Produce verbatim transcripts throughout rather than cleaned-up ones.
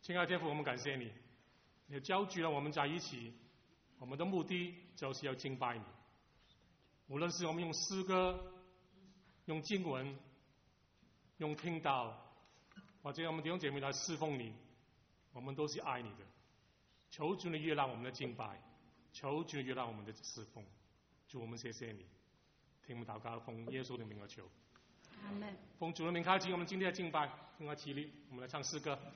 亲爱的天父，我们感谢你，你召集了我们在一起，我们的目的就是要敬拜你。无论是我们用诗歌、用经文、用听道，或者我们弟兄姐妹来侍奉你，我们都是爱你的。求主你悦纳我们的敬拜，求主悦纳我们的侍奉。主，我们谢谢你，听我们祷告，奉耶稣的名而求。 阿门。 奉主的名开启我们今天的敬拜，跟我起立，我们来唱诗歌。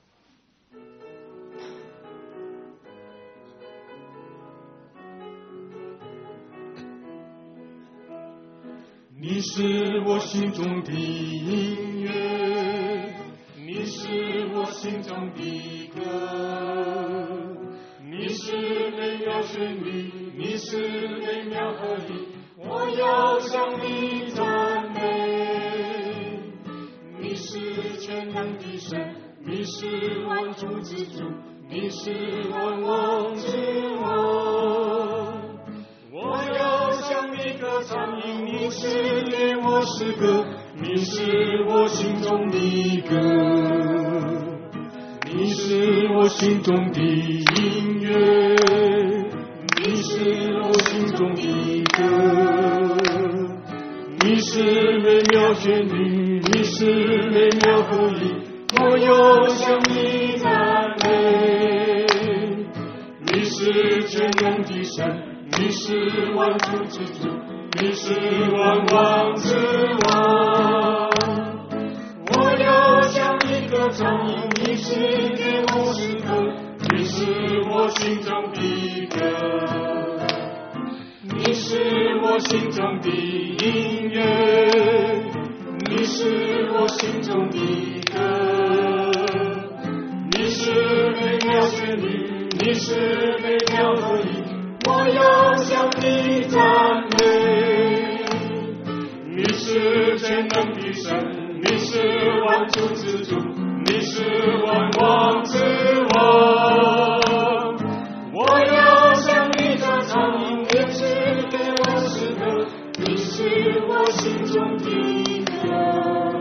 你是我心中的音乐，你是我心中的歌，你是美妙旋律，你是美妙合一，我要向你赞美。你是全能的神，你是万主之主，你是万王之王，我要向你歌唱，因你是给我诗歌，你是我心中的歌，你是我心中的音乐，你是我心中的歌，你是美妙旋律，你是美妙合一，我要向你赞美。你是全能的神，你是万主之主，你是万王之王，我要向你歌唱，因你是给我诗歌，你是我心中的歌，你是我心中的音乐，你是我心中的歌，你是美妙旋律，你是美妙合一，我要向你赞美。你是全能的神，你是万主之主，你是万王之王，我要向你歌唱，因你是给我诗歌，你是我心中的歌。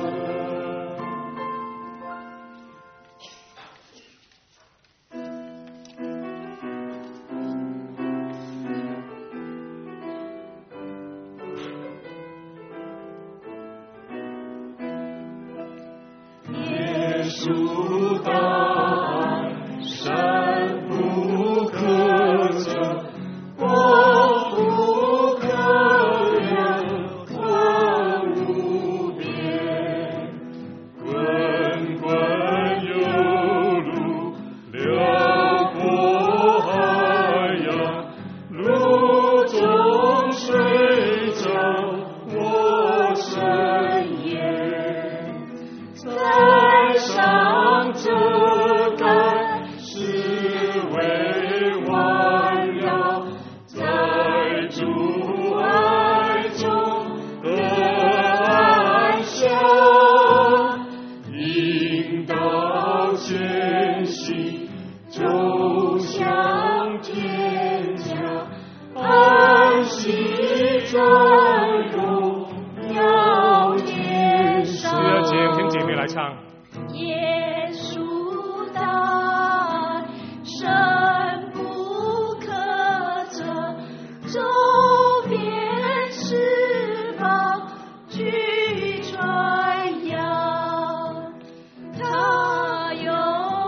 主大爱，山不可测，光不可量，宽无边，滚滚有路，辽阔海洋，路中水涨，我深渊，在上遮盖是为万绕，在主爱中得安详，引导前行，走向天家，安息在荣耀天上。 是啊，请姐妹来唱。 耶稣大爱，深不可测，周边四方俱传扬，他有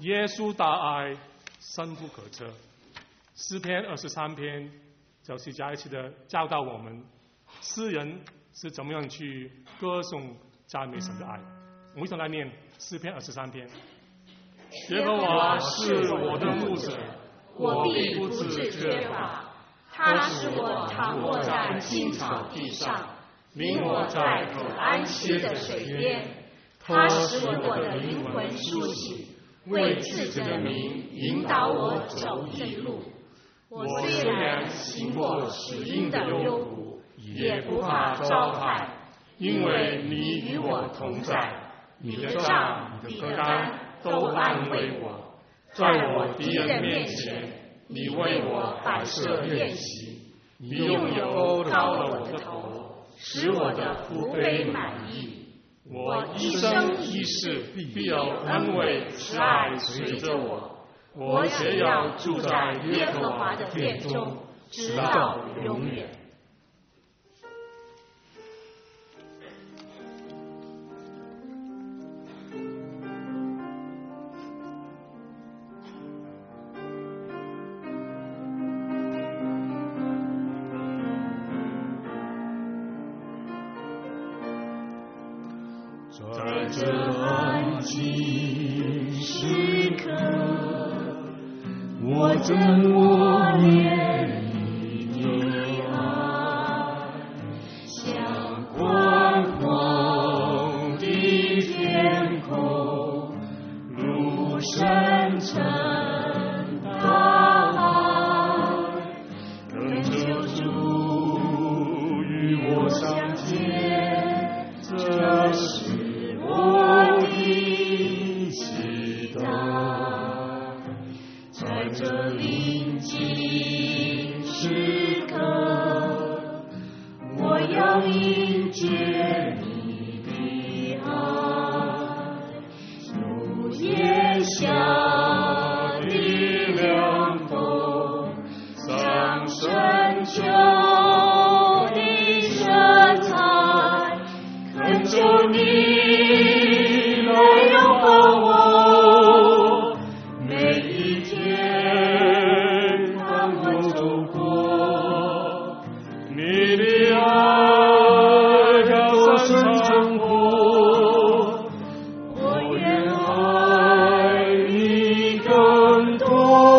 耶稣大爱深不可测。诗篇二十三篇就是在一起的教导我们，诗人是怎么样去歌颂赞美神的爱。我们一同来念诗篇二十三篇。耶和华是我的牧者， 我必不致缺乏。他使我躺卧在青草地上，领我在可安息的水边。他使我的灵魂苏醒，为自己的名引导我走义路。我虽然行过死荫的幽谷，也不怕遭害，因为你与我同在。你的杖、你的竿都安慰我。在我敌人面前，你为我摆设宴席，你用油膏了我的头，使我的福杯满溢。我一生一世必有恩惠慈爱随着我，我且要住在耶和华的殿中，直到永远。 在这安静时刻，我真我眼里的爱，像宽广的天空，如深沉大海，恳求主与我相见，这是我的期待。在这临近时刻，我要迎接你的爱，如炎夏的凉风，像深秋的色彩，恳求你来拥抱我，每一天当我走过，你的爱高深长阔，我愿爱你更多。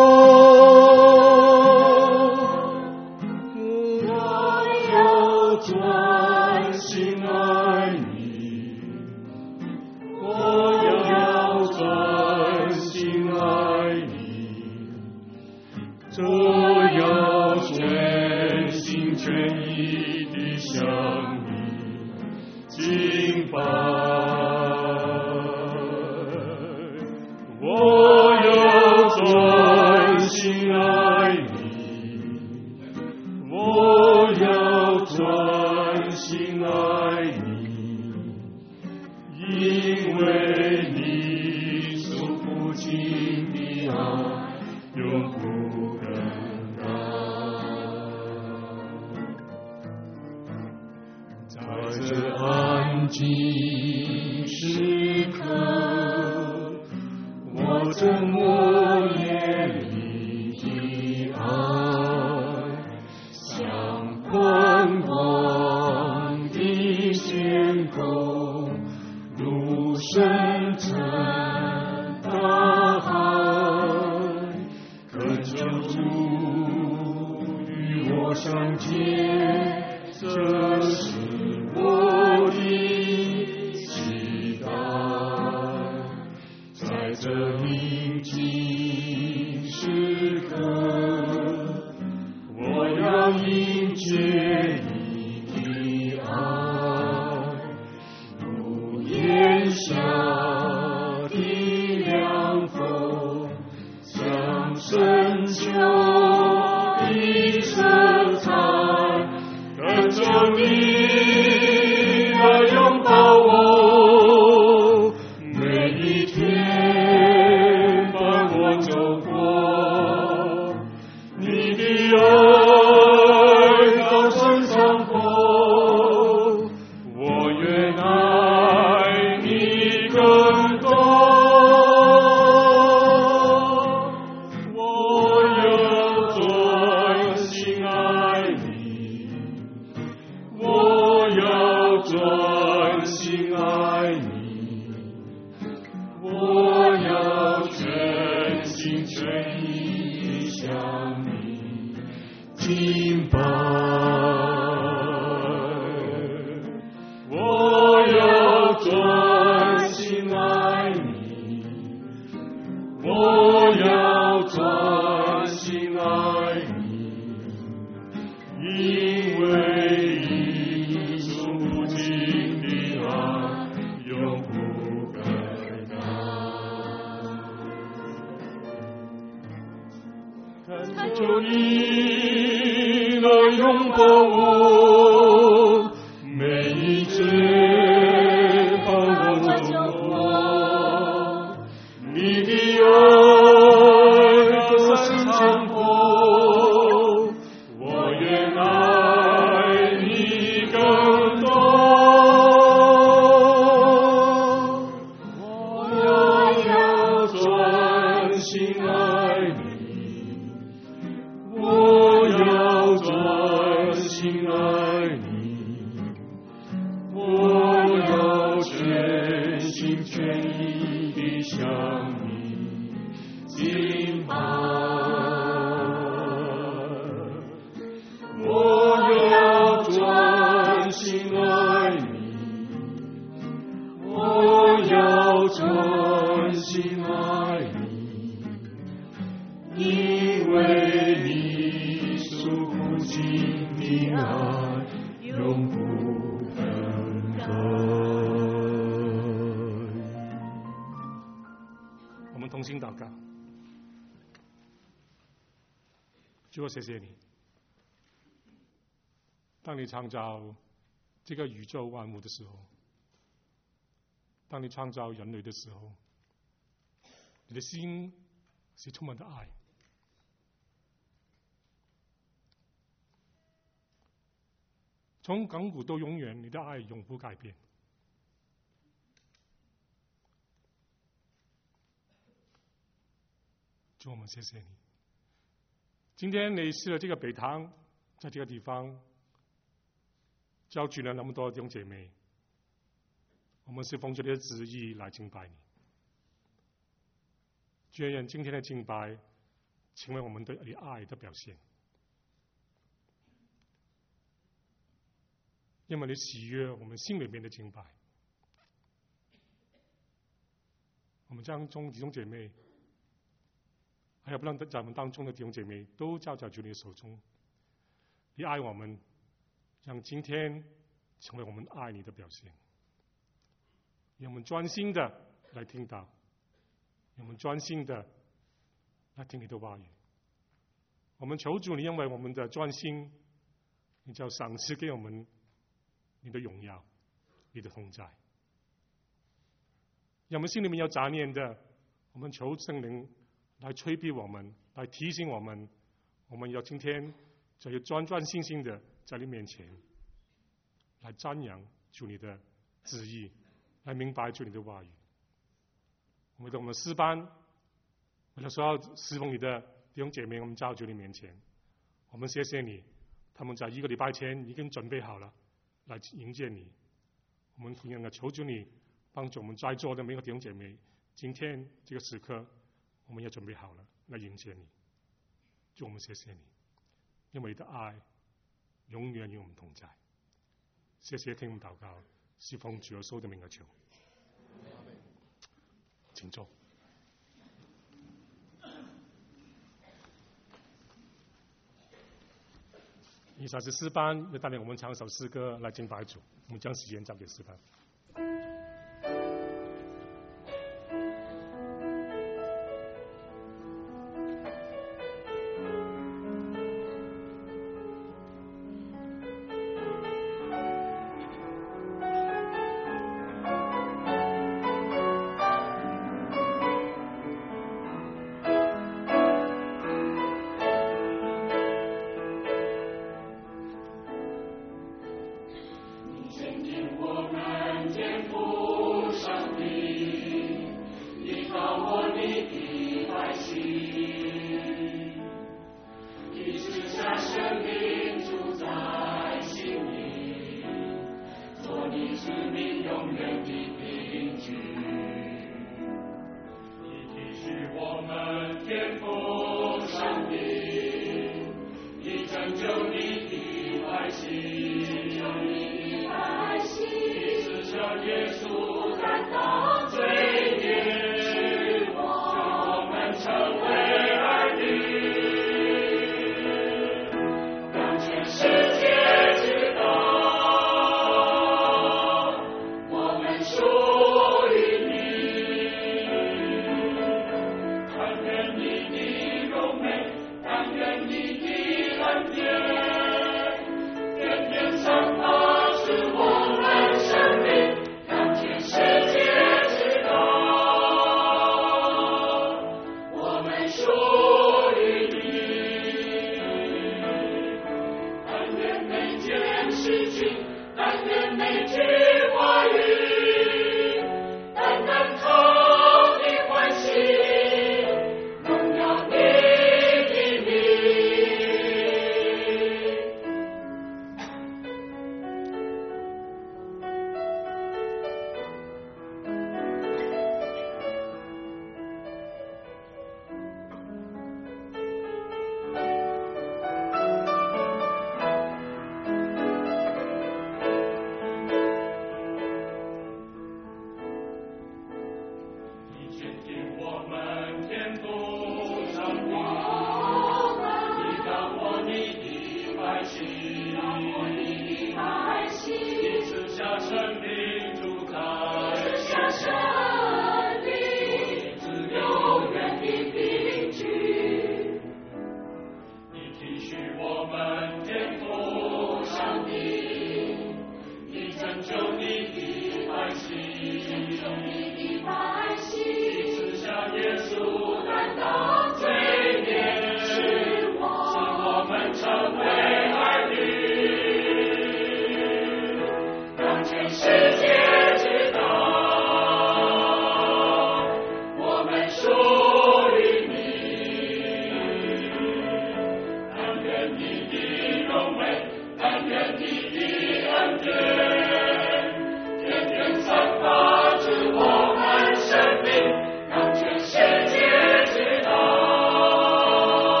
我要专心爱你，我要专心爱你，这要全心全意地向你敬拜。我要专心爱你，我要专心爱你，因为你所付尽的爱永不更改。在这安静时刻，我真我眼里的爱，像宽广的天空，如深沉大海，恳求主与我相见，这是我的期待。在这宁静时刻，我要迎接你的爱，如炎夏的凉风，像深秋的色彩， 敬拜。我要专心爱你，我要专心爱你，因为你数不尽的爱永不改变。恳求你来拥抱我，每一天把我救活，你的爱隔山千坡，我愿爱你更多。我要专心爱你，我要专心爱你，我要全心全意地向你敬拜。我要专心爱你，我要专心爱你，因为你数不尽的爱永不更改。 我们同心祷告。主，我谢谢你，当你创造这个宇宙万物的时候，当你创造人类的时候，你的心是充满着爱。从亘古到永远，你的爱永不改变。主，我们谢谢你。今天你设了这个北堂，在这个地方召集了那么多弟兄姐妹，我们是奉着你的旨意来敬拜你。主，愿今天的敬拜成为我们对你爱的表现，因为你喜悦我们心里面的敬拜。我们将中弟兄姐妹，还有不让在我们当中的弟兄姐妹，都交在主你的手中。你爱我们，让今天成为我们爱你的表现。让我们专心的来听到，让我们专心的来听你的话语。我们求主你，因为我们的专心，你就赏赐给我们你的荣耀，你的同在。让我们心里面有杂念的，我们求圣灵来催逼我们，来提醒我们，我们要今天就要专专心心的在你面前来瞻仰主你的旨意，来明白主你的话语。为了我们诗班，为了所有侍奉你的弟兄姐妹，我们交主你面前，我们谢谢你，他们在一个礼拜前已经准备好了来迎接你。我们同样的求主你帮助我们在座的每个弟兄姐妹，今天这个时刻我们也准备好了来迎接你。主，我们谢谢你，因为你的爱永远与我们同在。谢谢听我们祷告，是奉主耶稣的名而求。请坐。以下是诗班要带领我们唱一首诗歌来敬拜主，我们将时间交给诗班。 天父上帝，你拯救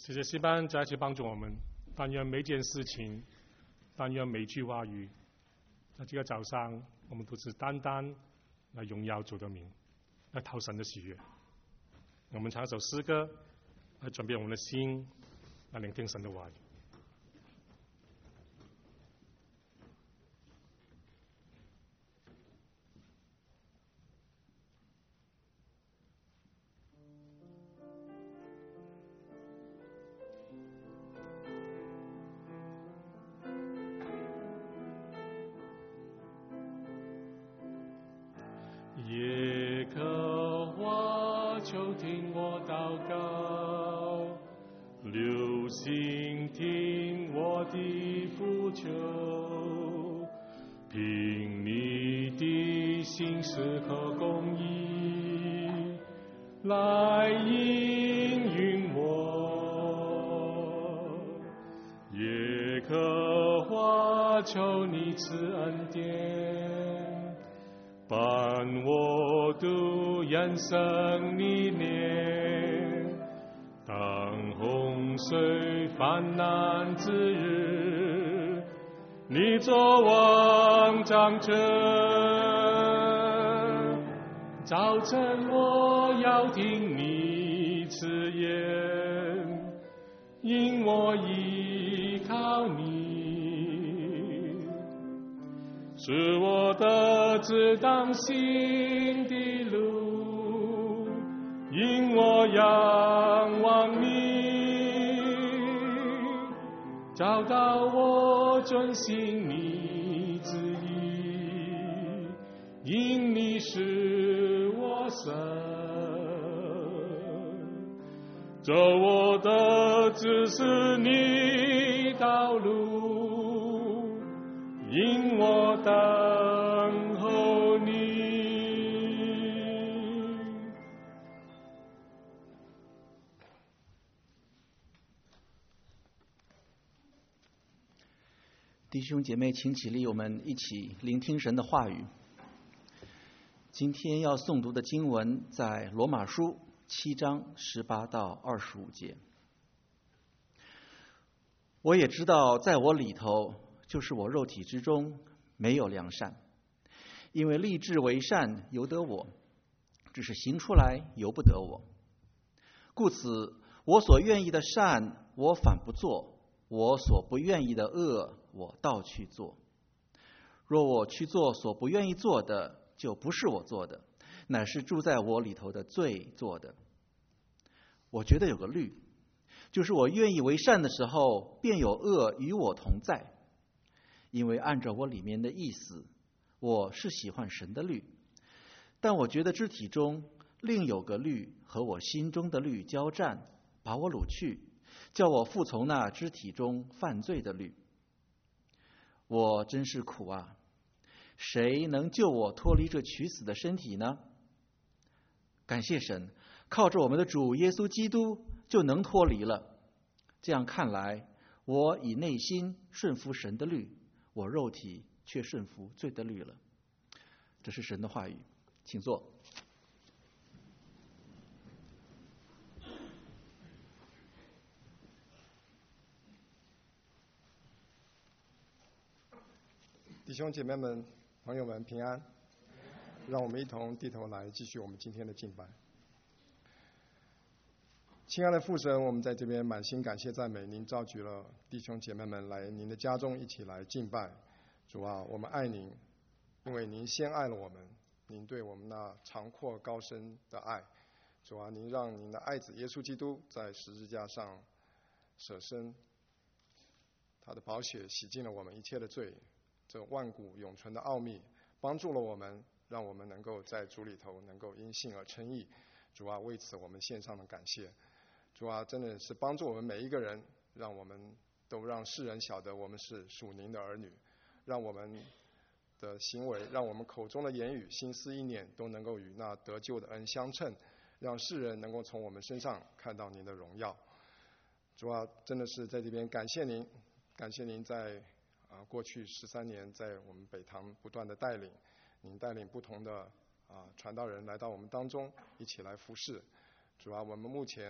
谢谢诗班再一次帮助我们，但愿每件事情，但愿每句话语，在这个早上，我们都是单单来荣耀主的名，来讨神的喜悦。我们唱一首诗歌，来准备我们的心，来聆听神的话语。耶和华，求听我祷告，留心听我的呼求，凭你的信实和公义来应允我。耶和华，求你赐恩典，伴我度人生历练，当洪水泛滥之日，你作王掌权。早晨我要听你赐言，因我依靠你，是我的指当行的路，因我仰望你，找到我遵行你旨意，因你是我神，走我的只是你道路，因我等候你。 弟兄姐妹，请起立，我们一起聆听神的话语。今天要诵读的经文在罗马书七章十八到二十五节。我也知道，在我里头，就是我肉体之中，没有良善，因为立志为善由得我，只是行出来由不得我。故此，我所愿意的善，我反不做；我所不愿意的恶，我倒去做。若我去做所不愿意做的，就不是我做的，乃是住在我里头的罪做的。我觉得有个律，就是我愿意为善的时候，便有恶与我同在。因为按照我里面的意思，我是喜欢神的律，但我觉得肢体中另有个律和我心中的律交战，把我掳去，叫我服从那肢体中犯罪的律。我真是苦啊！谁能救我脱离这取死的身体呢？感谢神，靠着我们的主耶稣基督就能脱离了。这样看来，我以内心顺服神的律，我肉体却顺服罪的律了。这是神的话语，请坐。 弟兄姐妹们、朋友们平安，让我们一同低头来继续我们今天的敬拜。亲爱的父神，我们在这边满心感谢赞美您，召集了弟兄姐妹们来您的家中一起来敬拜。主啊，我们爱您，因为您先爱了我们，您对我们那长阔高深的爱。主啊，您让您的爱子耶稣基督在十字架上舍身，他的宝血洗净了我们一切的罪，这万古永存的奥秘帮助了我们，让我们能够在主里头能够因信而称义。主啊，为此我们献上了感谢。主啊，真的是帮助我们每一个人，让我们都让世人晓得我们是属您的儿女，让我们的行为，让我们口中的言语、心思意念都能够与那得救的恩相称，让世人能够从我们身上看到您的荣耀。主啊，真的是在这边感谢您，感谢您在啊过去十三年在我们北堂不断的带领，您带领不同的啊传道人来到我们当中，一起来服侍。主啊，我们目前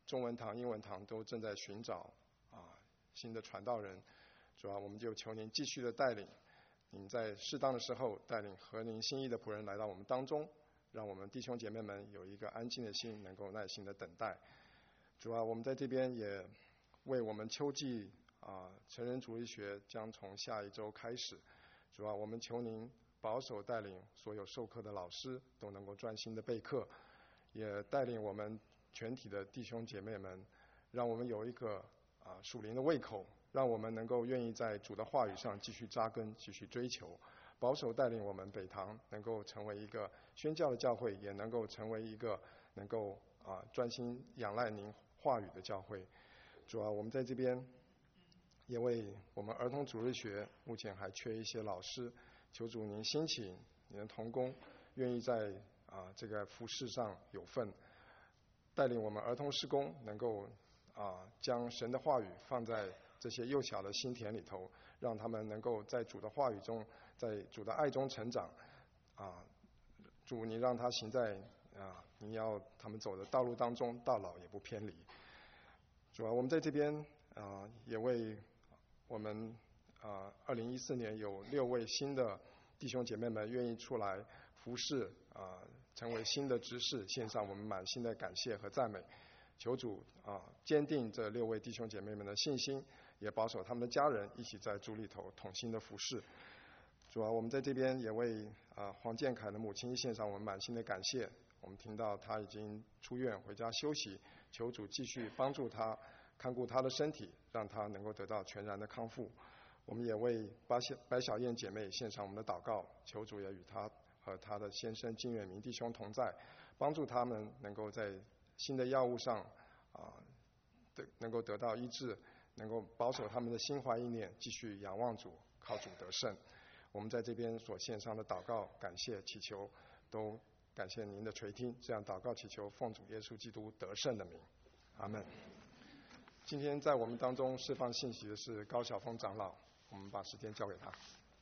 中文堂、英文堂都正在寻找啊新的传道人。主啊，我们就求您继续的带领，您在适当的时候带领合您心意的仆人来到我们当中，让我们弟兄姐妹们有一个安静的心，能够耐心的等待。主啊，我们在这边也为我们秋季啊成人主义学将从下一周开始，主啊，我们求您保守带领所有授课的老师都能够专心的备课，也带领我们全体的弟兄姐妹们，让我们有一个啊属灵的胃口，让我们能够愿意在主的话语上继续扎根，继续追求。保守带领我们北堂能够成为一个宣教的教会，也能够成为一个能够啊专心仰赖您话语的教会。主啊，我们在这边也为我们儿童主日学目前还缺一些老师，求主您兴起您的同工，愿意在啊这个服事上有份，带领我们儿童事工能够啊将神的话语放在这些幼小的心田里头，让他们能够在主的话语中，在主的爱中成长。啊，主你让他行在啊你要他们走的道路当中，到老也不偏离。主啊，我们在这边啊也为我们啊二零一四年有六位新的弟兄姐妹们愿意出来服侍啊，成为新的执事，献上我们满心的感谢和赞美。求主啊坚定这六位弟兄姐妹们的信心，也保守他们的家人一起在主里头同心的服侍。主啊，我们在这边也为啊黄建凯的母亲献上我们满心的感谢。我们听到他已经出院回家休息，求主继续帮助他，看顾他的身体，让他能够得到全然的康复。我们也为白小白小燕姐妹献上我们的祷告，求主也与他和他的先生金远明弟兄同在，帮助他们能够在新的药物上啊得能够得到医治，能够保守他们的心怀意念，继续仰望主，靠主得胜。我们在这边所献上的祷告、感谢、祈求，都感谢您的垂听。这样祷告祈求，奉主耶稣基督得胜的名，阿门。今天在我们当中释放信息的是高晓峰长老，我们把时间交给他。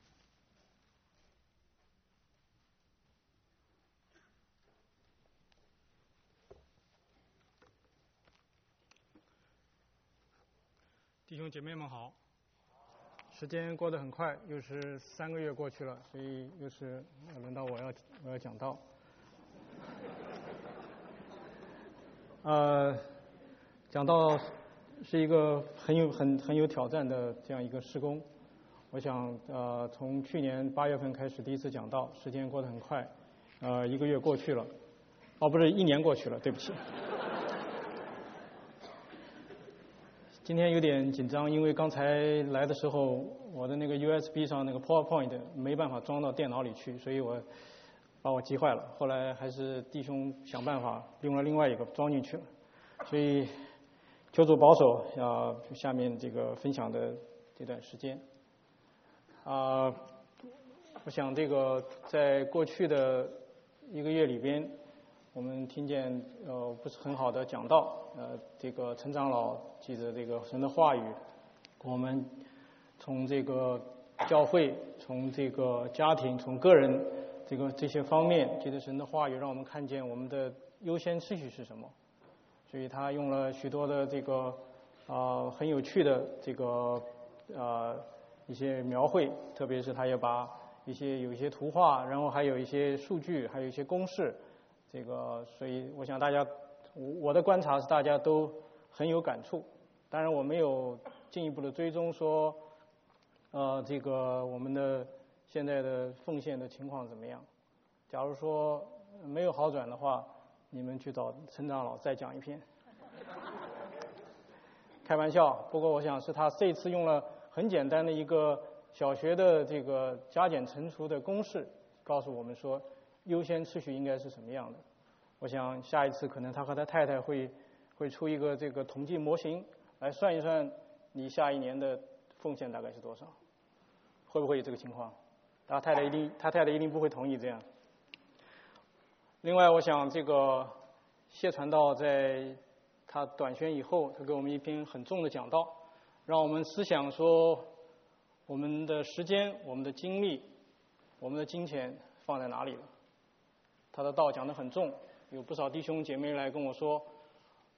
弟兄姐妹们好，时间过得很快，又是三个月过去了，所以又是轮到我要我要讲道。呃，讲道是一个很有很很有挑战的这样一个事工。我想呃，从去年八月份开始第一次讲道，时间过得很快，呃，一个月过去了，哦，不是一年过去了，对不起。今天有点紧张，因为刚才来的时候，我的那个 U S B 上那个 PowerPoint 没办法装到电脑里去，所以我把我急坏了。后来还是弟兄想办法用了另外一个装进去了，所以求主保守啊，下面这个分享的这段时间啊，我想这个在过去的一个月里边，我们听见呃不是很好的讲道，呃这个陈长老记着这个神的话语，我们从这个教会，从这个家庭，从个人这个这些方面，记着神的话语，让我们看见我们的优先次序是什么。所以他用了许多的这个啊、呃、很有趣的这个呃一些描绘，特别是他也把一些有一些图画，然后还有一些数据，还有一些公式。这个，所以我想大家，我的观察是大家都很有感触。当然，我没有进一步的追踪说，呃，这个我们的现在的奉献的情况怎么样？假如说没有好转的话，你们去找陈长老再讲一篇。开玩笑，不过我想是他这次用了很简单的一个小学的这个加减乘除的公式，告诉我们说。优先次序应该是什么样的？我想下一次可能他和他太太会会出一个这个统计模型来算一算你下一年的奉献大概是多少，会不会有这个情况？他太太一定他太太一定不会同意这样。另外，我想这个谢传道在他短宣以后，他给我们一篇很重的讲道，让我们思想说我们的时间、我们的精力、我们的金钱放在哪里了。他的道讲得很重，有不少弟兄姐妹来跟我说，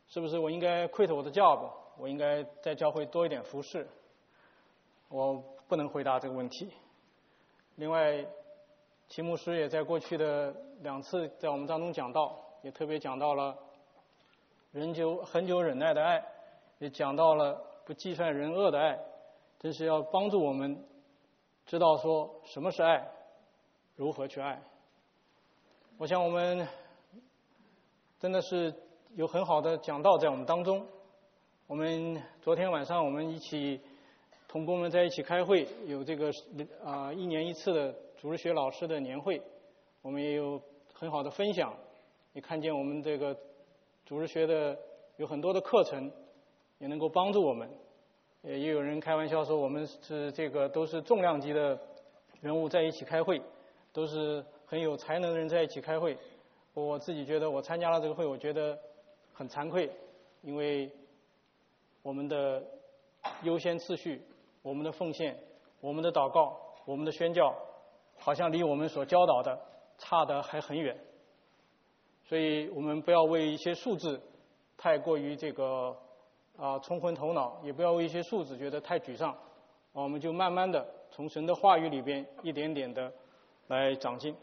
是不是我应该 quit 我的 job， 我应该在教会多一点服侍？我不能回答这个问题。另外，齐牧师也在过去的两次在我们当中讲到，也特别讲到了人久恒久忍耐的爱，也讲到了不计算人恶的爱，真是要帮助我们知道说什么是爱，如何去爱。我想我们真的是有很好的讲道在我们当中。我们昨天晚上我们一起同工们在一起开会，有这个啊、呃、一年一次的主日学老师的年会，我们也有很好的分享，也看见我们这个主日学的有很多的课程也能够帮助我们。也也有人开玩笑说我们是这个都是重量级的人物在一起开会，都是很有才能的人在一起开会。我自己觉得我参加了这个会，我觉得很惭愧，因为我们的优先次序，我们的奉献，我们的祷告，我们的宣教，好像离我们所教导的差得还很远。所以我们不要为一些数字太过于这个啊冲昏头脑，也不要为一些数字觉得太沮丧，我们就慢慢的从神的话语里边一点点的来长进。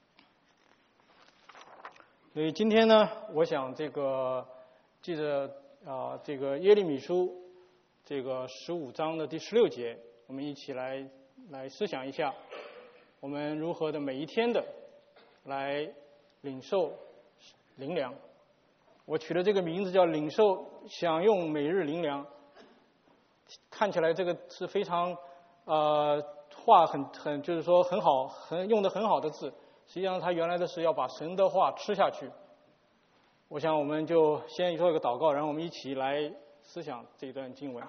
所以今天呢，我想这个记着啊这个耶利米书这个十五章的第十六节，我们一起来来思想一下，我们如何的每一天的来领受灵粮。我取了这个名字叫领受享用每日灵粮，看起来这个是非常呃话很很就是说很好很用的很好的字，实际上它原来的是要把神的话吃下去。我想我们就先做一个祷告，然后我们一起来思想这一段经文。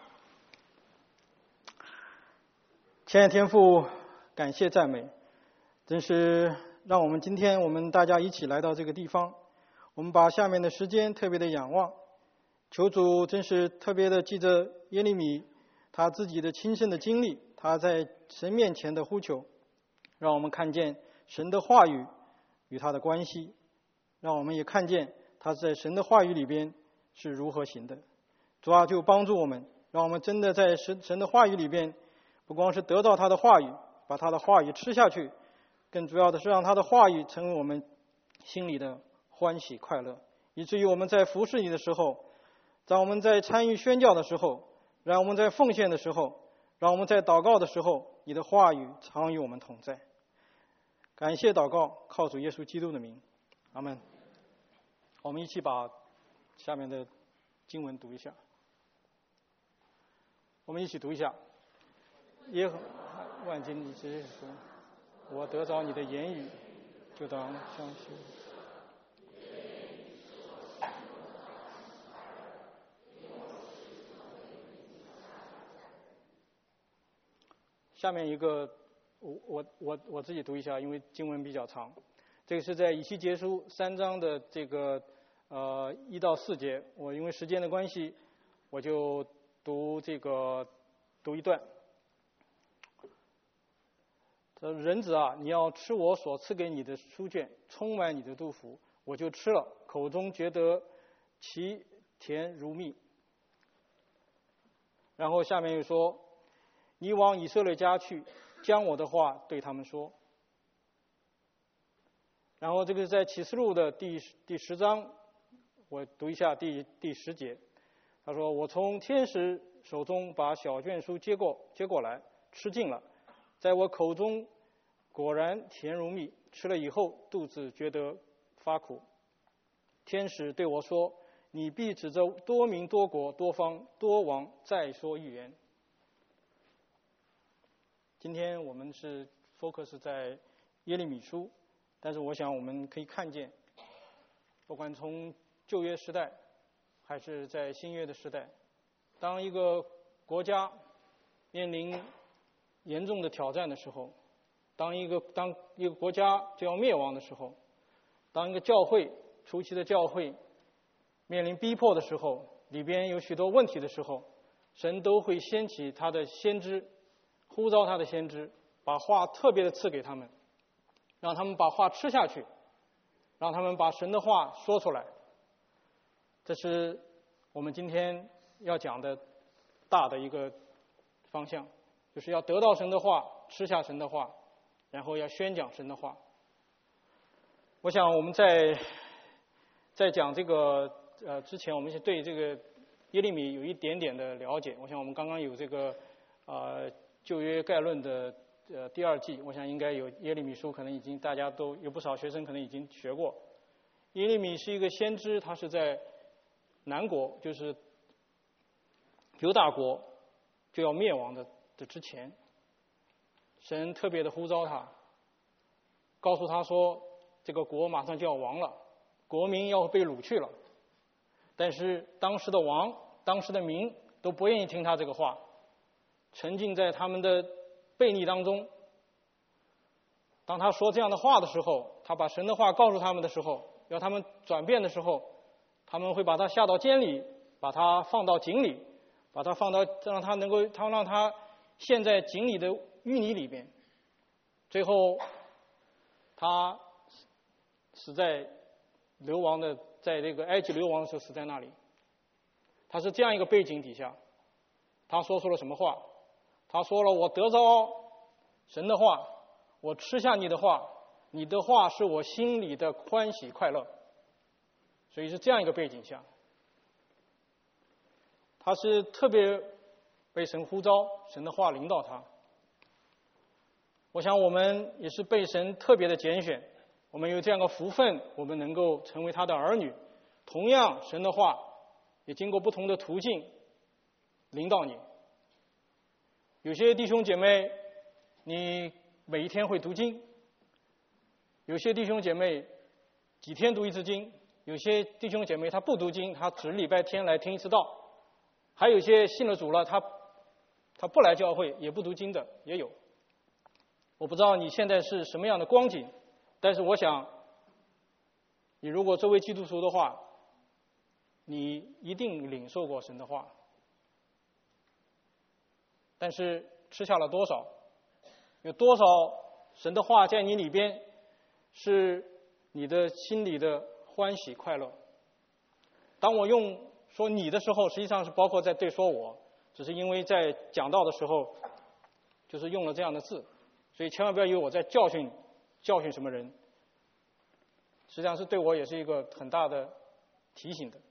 亲爱的天父，感谢赞美，真是让我们今天我们大家一起来到这个地方，我们把下面的时间特别的仰望，求主真是特别的记着耶利米他自己的亲身的经历，他在神面前的呼求，让我们看见神的话语与他的关系，让我们也看见他在神的话语里边是如何行的。主啊，就帮助我们，让我们真的在神神的话语里边，不光是得到他的话语，把他的话语吃下去，更主要的是让他的话语成为我们心里的欢喜快乐，以至于我们在服侍你的时候，让我们在参与宣教的时候，让我们在奉献的时候，让我们在祷告的时候，你的话语常与我们同在。感谢祷告，靠主耶稣基督的名，阿们。我们一起把下面的经文读一下，我们一起读一下。耶和华万军之耶说，我得着你的言语，就当相信。下面一个，我我我我自己读一下，因为经文比较长。这个是在以西结书三章的这个呃一到四节，我因为时间的关系，我就读这个读一段。人子啊，你要吃我所赐给你的书卷，充满你的肚腹，我就吃了，口中觉得其甜如蜜。然后下面又说，你往以色列家去，将我的话对他们说。然后这个在启示录的第第十章，我读一下第第十节，他说：我从天使手中把小卷书接过接过来，吃尽了，在我口中果然甜如蜜，吃了以后肚子觉得发苦。天使对我说：你必指着多民多国多方多王再说预言。今天我们是 focus 在耶利米书，但是我想我们可以看见，不管从旧约时代还是在新约的时代，当一个国家面临严重的挑战的时候，当一个当一个国家就要灭亡的时候，当一个教会初期的教会面临逼迫的时候，里边有许多问题的时候，神都会掀起他的先知，呼召他的先知，把话特别的赐给他们，让他们把话吃下去，让他们把神的话说出来。这是我们今天要讲的大的一个方向，就是要得到神的话，吃下神的话，然后要宣讲神的话。我想我们在在讲这个呃之前，我们是对这个耶利米有一点点的了解。我想我们刚刚有这个呃旧约概论的呃第二季，我想应该有耶利米书，可能已经大家都有不少学生可能已经学过。耶利米是一个先知，他是在南国，就是犹大国就要灭亡的的之前，神特别的呼召他，告诉他说这个国马上就要亡了，国民要被掳去了。但是当时的王、当时的民都不愿意听他这个话，沉浸在他们的悖逆当中。当他说这样的话的时候，他把神的话告诉他们的时候，要他们转变的时候，他们会把他下到监里，把他放到井里，把他放到让他能够他让他陷在井里的淤泥里边，最后他死在流亡的，在这个埃及流亡的时候死在那里。他是这样一个背景底下，他说出了什么话？他说了：“我得着神的话，我吃下你的话，你的话是我心里的欢喜快乐。”所以是这样一个背景下，他是特别被神呼召，神的话领导他。我想我们也是被神特别的拣选，我们有这样的福分，我们能够成为他的儿女。同样，神的话也经过不同的途径领导你。有些弟兄姐妹，你每一天会读经；有些弟兄姐妹几天读一次经；有些弟兄姐妹他不读经，他只礼拜天来听一次道；还有一些信了主了，他他不来教会也不读经的也有。我不知道你现在是什么样的光景，但是我想，你如果作为基督徒的话，你一定领受过神的话。但是吃下了多少？有多少神的话在你里边是你的心里的欢喜快乐？当我用说你的时候，实际上是包括在对说我，只是因为在讲道的时候就是用了这样的字，所以千万不要以为我在教训教训什么人，实际上是对我也是一个很大的提醒的。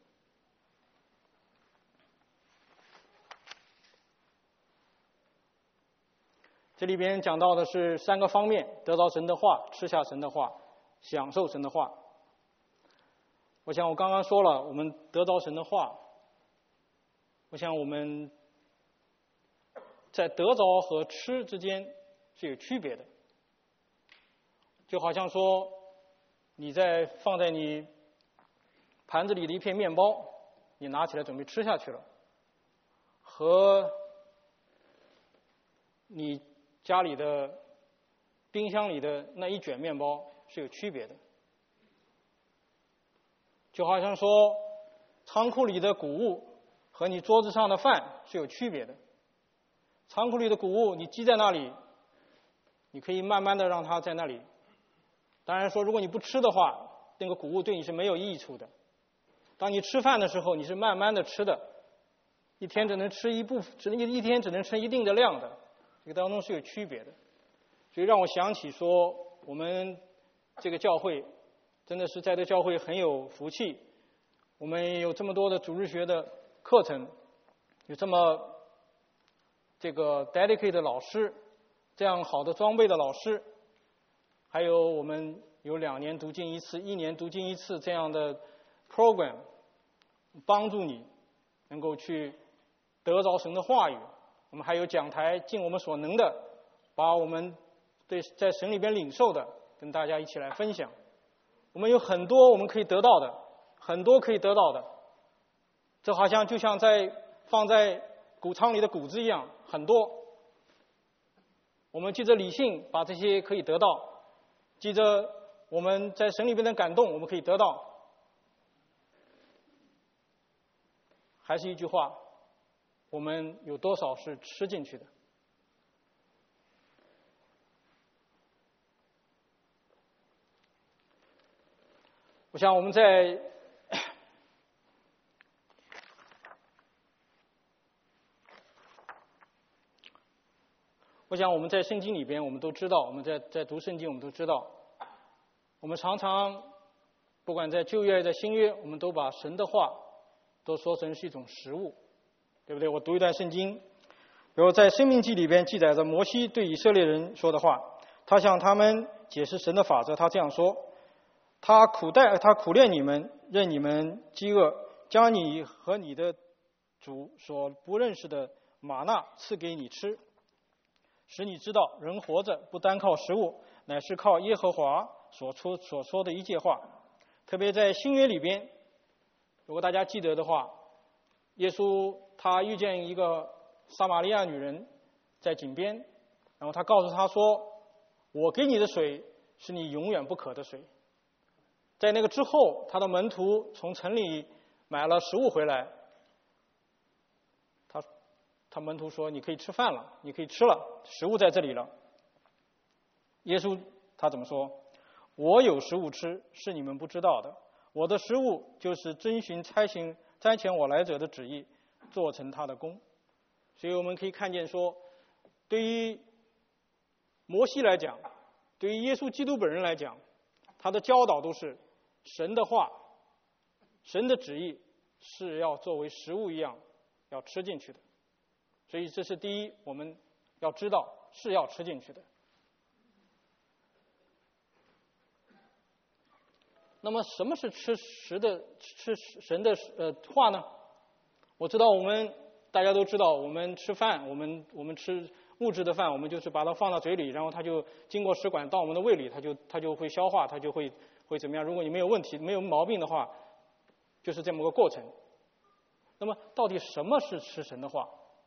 这里边讲到的是三个方面：得到神的话，吃下神的话，享受神的话。我想我刚刚说了，我们得到神的话，我想我们在得着和吃之间是有区别的。就好像说你在放在你盘子里的一片面包，你拿起来准备吃下去了，和你家里的冰箱里的那一卷面包是有区别的。就好像说仓库里的谷物和你桌子上的饭是有区别的。仓库里的谷物你积在那里，你可以慢慢的让它在那里。当然说如果你不吃的话，那个谷物对你是没有益处的。当你吃饭的时候，你是慢慢的吃的，一天只能吃一部分，只能一天只能吃一定的量的，这个当中是有区别的。所以让我想起说，我们这个教会真的是在这教会很有福气，我们有这么多的主日学的课程，有这么这个 dedicated 的老师，这样好的装备的老师，还有我们有两年读经一次，一年读经一次这样的 program， 帮助你能够去得着神的话语。我们还有讲台，尽我们所能的把我们对在神里边领受的跟大家一起来分享。我们有很多我们可以得到的，很多可以得到的，这好像就像在放在谷仓里的谷子一样，很多。我们记着理性把这些可以得到，记着我们在神里边的感动我们可以得到。还是一句话，我们有多少是吃进去的？我想我们在我想我们在圣经里边，我们都知道，我们在在读圣经，我们都知道，我们常常不管在旧约在新约，我们都把神的话都说成是一种食物，对不对？我读一段圣经，比如在申命记里边记载着摩西对以色列人说的话，他向他们解释神的法则，他这样说：他苦待他苦练你们，任你们饥饿，将你和你的主所不认识的玛纳赐给你吃，使你知道人活着不单靠食物，乃是靠耶和华所出所说的一切话。特别在新约里边，如果大家记得的话，耶稣他遇见一个撒玛利亚女人在井边，然后他告诉她说：我给你的水是你永远不渴的水。在那个之后，他的门徒从城里买了食物回来，他他门徒说：你可以吃饭了，你可以吃了，食物在这里了。耶稣他怎么说？我有食物吃，是你们不知道的。我的食物就是遵循差遣差遣我来者的旨意，做成他的功。所以我们可以看见说，对于摩西来讲，对于耶稣基督本人来讲，他的教导都是神的话，神的旨意是要作为食物一样要吃进去的。所以这是第一，我们要知道是要吃进去的。那么什么是吃食的吃神的呃话呢？我知道我们大家都知道，我们吃饭，我们我们吃物质的饭，我们就是把它放到嘴里，然后它就经过食管到我们的胃里，它就它就会消化，它就会会怎么样？如果你没有问题、没有毛病的话，就是这么个过程。那么到底什么是吃神的话？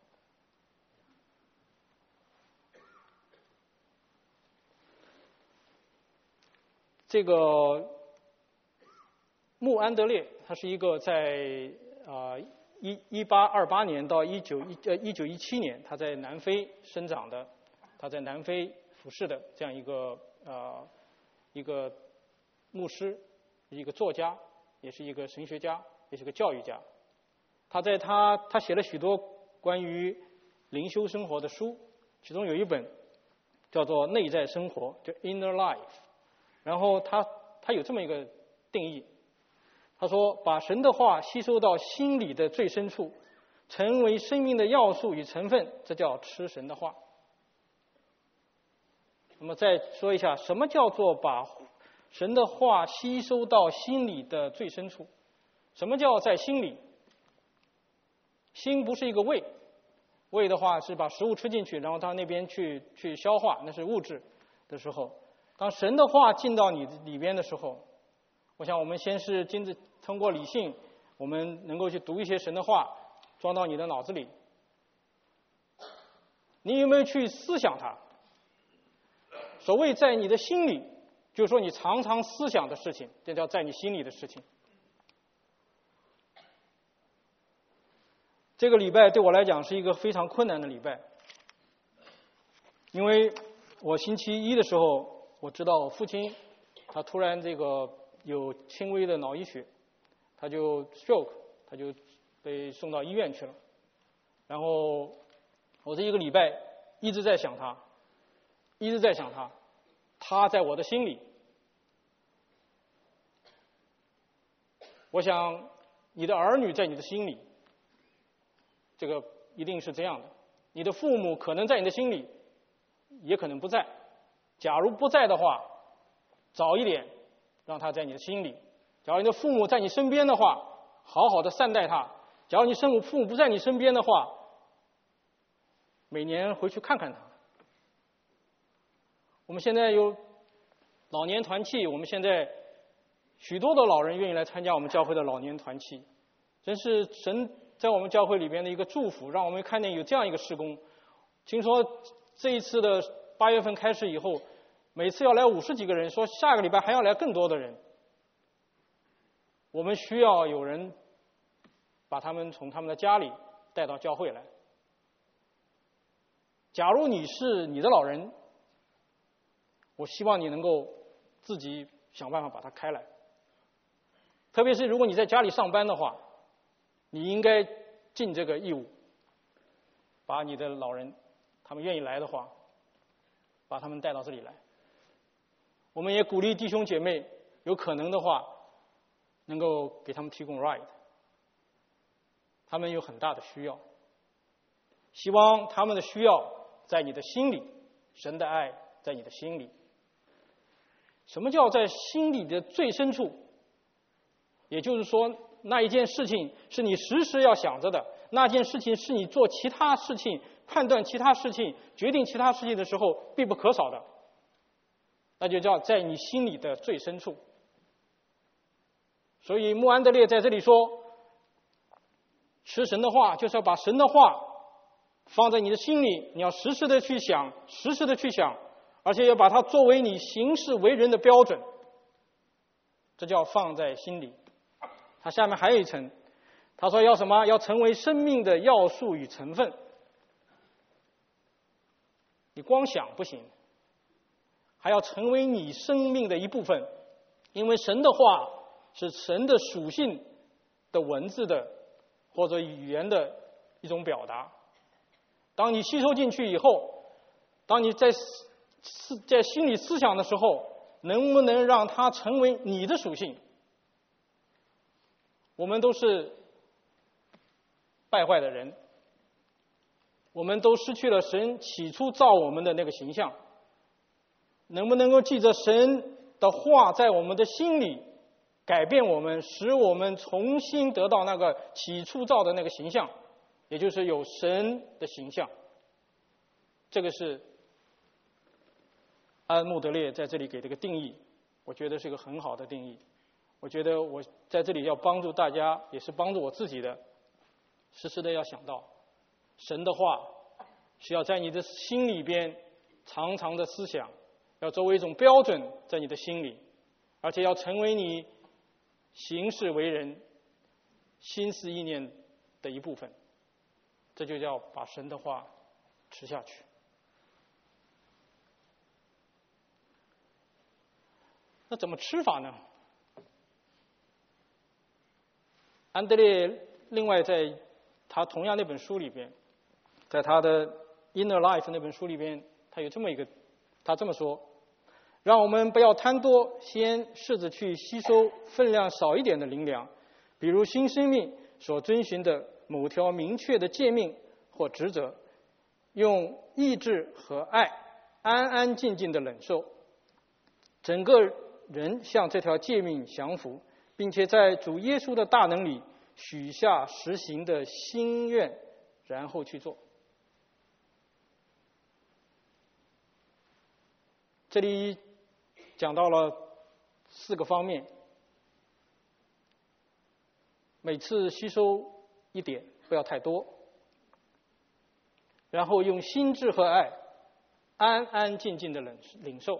这个穆安德烈，他是一个在啊一一八二八年到一九一呃一九一七年，他在南非生长的，他在南非服侍的这样一个呃一个牧师，一个作家，也是一个神学家，也是个教育家。他在他他写了许多关于灵修生活的书，其中有一本叫做《内在生活》，叫 Inner Life。然后他他有这么一个定义，他说把神的话吸收到心里的最深处，成为生命的要素与成分，这叫吃神的话。那么再说一下，什么叫做把神的话吸收到心里的最深处？什么叫在心里？心不是一个胃，胃的话是把食物吃进去，然后到那边去去消化，那是物质的时候。当神的话进到你里边的时候，我想我们先是经自通过理性，我们能够去读一些神的话，装到你的脑子里。你有没有去思想它？所谓在你的心里，就是说你常常思想的事情，这叫在你心里的事情。这个礼拜对我来讲是一个非常困难的礼拜，因为我星期一的时候，我知道我父亲他突然这个有轻微的脑溢血，他就 stroke， 他就被送到医院去了。然后我这一个礼拜一直在想他，一直在想他，他在我的心里。我想你的儿女在你的心里，这个一定是这样的。你的父母可能在你的心里，也可能不在。假如不在的话，早一点让他在你的心里。假如你的父母在你身边的话，好好的善待他。假如你生母父母不在你身边的话，每年回去看看他。我们现在有老年团契，我们现在许多的老人愿意来参加我们教会的老年团契，真是神在我们教会里边的一个祝福，让我们看见有这样一个事工。听说这一次的八月份开始以后，每次要来五十几个人，说下个礼拜还要来更多的人。我们需要有人把他们从他们的家里带到教会来。假如你是你的老人，我希望你能够自己想办法把它开来。特别是如果你在家里上班的话，你应该尽这个义务，把你的老人，他们愿意来的话， 把他们带到这里来。我们也鼓励弟兄姐妹，有可能的话，能够给他们提供 ride。他们有很大的需要，希望他们的需要在你的心里，神的爱在你的心里。什么叫在心里的最深处？也就是说，那一件事情是你时时要想着的，那件事情是你做其他事情、判断其他事情、决定其他事情的时候必不可少的，那就叫在你心里的最深处。所以穆安德烈在这里说，吃神的话就是要把神的话放在你的心里，你要时时的去想，时时的去想，而且要把它作为你行事为人的标准，这叫放在心里。他下面还有一层，他说要什么？要成为生命的要素与成分。你光想不行，还要成为你生命的一部分，因为神的话是神的属性的文字的或者语言的一种表达。当你吸收进去以后，当你在思在心里思想的时候，能不能让它成为你的属性？我们都是败坏的人，我们都失去了神起初造我们的那个形象。能不能够记着神的话在我们的心里改变我们，使我们重新得到那个起初造的那个形象，也就是有神的形象。这个是安穆德烈在这里给这个定义，我觉得是一个很好的定义。我觉得我在这里要帮助大家，也是帮助我自己的，时时的要想到神的话是要在你的心里边常常的思想，要作为一种标准在你的心里，而且要成为你行事为人心思意念的一部分。这就叫把神的话吃下去。那怎么吃法呢？安德烈另外在他同样那本书里边，在他的 Inner Life 那本书里边，他有这么一个，他这么说：让我们不要贪多，先试着去吸收分量少一点的灵粮，比如新生命所遵循的某条明确的诫命或职责，用意志和爱安安静静的忍受，整个人向这条诫命降服，并且在主耶稣的大能里许下实行的心愿，然后去做。这里讲到了四个方面，每次吸收一点，不要太多，然后用心智和爱安安静静的领受。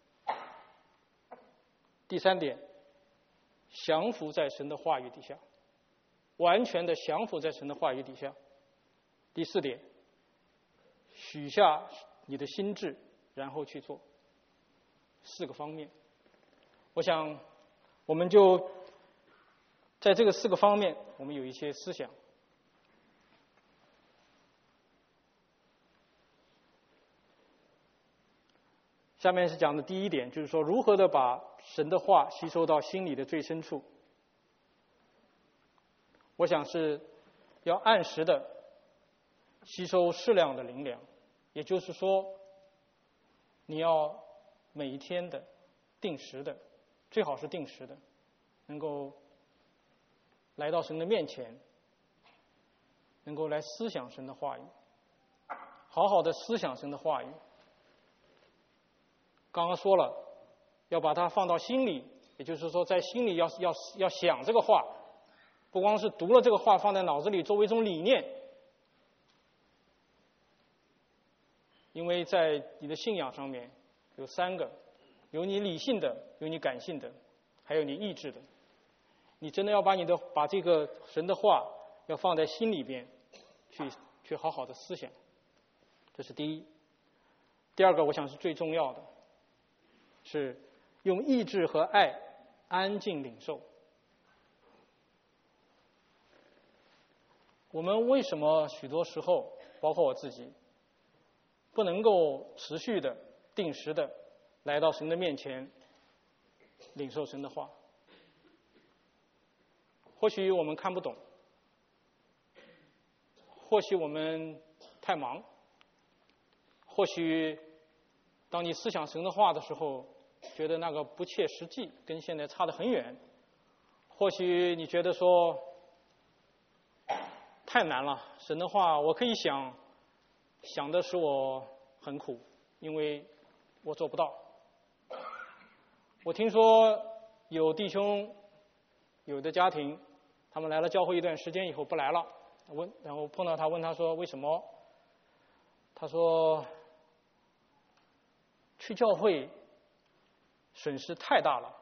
第三点，降服在神的话语底下，完全的降服在神的话语底下。第四点，许下你的心志，然后去做。四个方面，我想我们就在这个四个方面，我们有一些思想。下面是讲的第一点，就是说如何的把神的话吸收到心里的最深处。我想是要按时的吸收适量的灵粮，也就是说你要每一天的定时的，最好是定时的，能够来到神的面前，能够来思想神的话语，好好的思想神的话语。刚刚说了，要把它放到心里，也就是说在心里要要要想这个话，不光是读了这个话放在脑子里作为一种理念，因为在你的信仰上面有三个，有你理性的，有你感性的，还有你意志的。你真的要把你的把这个神的话要放在心里边去去好好的思想，这是第一。第二个我想是最重要的，是用意志和爱安静领受。我们为什么许多时候，包括我自己，不能够持续的定时的来到神的面前，领受神的话。或许我们看不懂，或许我们太忙，或许当你思想神的话的时候，觉得那个不切实际，跟现在差得很远。或许你觉得说太难了，神的话我可以想，想的使我很苦，因为我做不到。我听说有弟兄，有的家庭，他们来了教会一段时间以后不来了，问，然后碰到他问他说为什么？他说去教会损失太大了。